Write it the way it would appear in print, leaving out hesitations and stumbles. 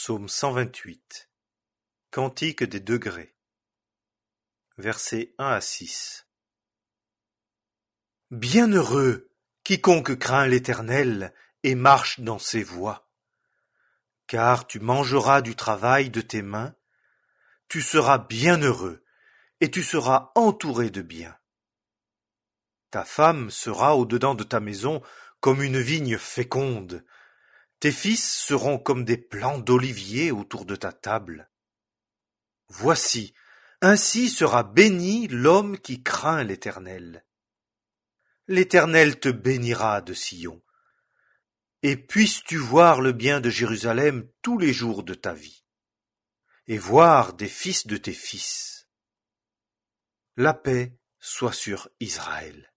Psaume 128. Cantique des degrés. Versets 1 à 6. Bienheureux quiconque craint l'Éternel et marche dans ses voies. Car tu mangeras du travail de tes mains, tu seras bienheureux et tu seras entouré de biens. Ta femme sera au-dedans de ta maison comme une vigne féconde. Tes fils seront comme des plants d'olivier autour de ta table. Voici, ainsi sera béni l'homme qui craint l'Éternel. L'Éternel te bénira de Sion. Et puisses-tu voir le bien de Jérusalem tous les jours de ta vie, et voir des fils de tes fils. La paix soit sur Israël.